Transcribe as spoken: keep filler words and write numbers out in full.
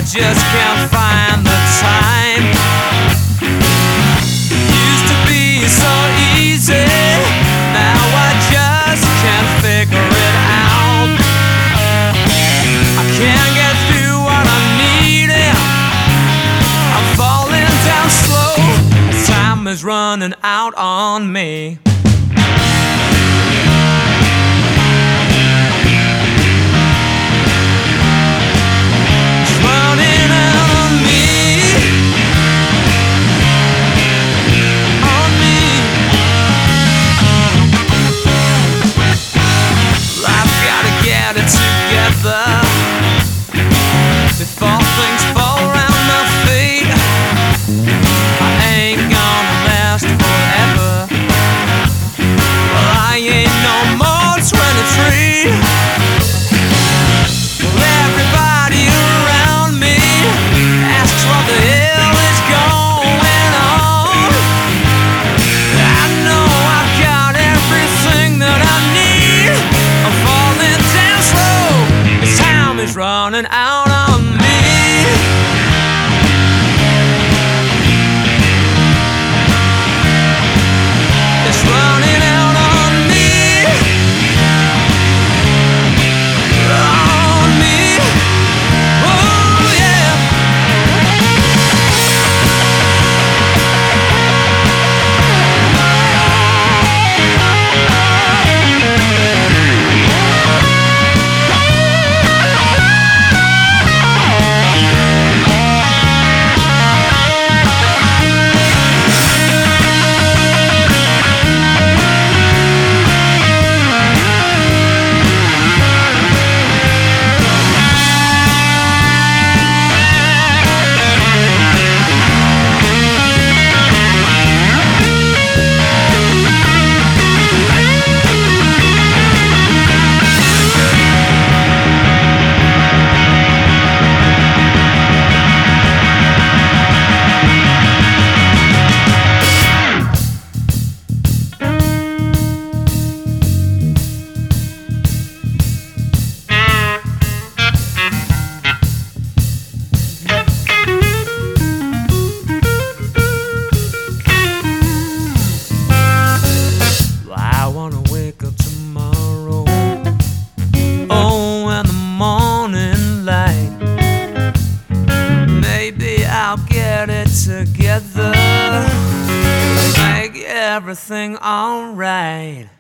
just can't find the time. Used to be so easy, now I just can't figure it out. I can't get through what I'm needing. I'm falling down slow. Time is running out on me. Before things fall around my feet, I ain't gonna last forever. Well, I ain't no more twenty-three. Well, everybody around me asks what the hell is going on. I know I've got everything that I need. I'm falling down slow. The time is running out on me. It's running out on me. On me. Oh yeah. I'll get it together, make everything alright.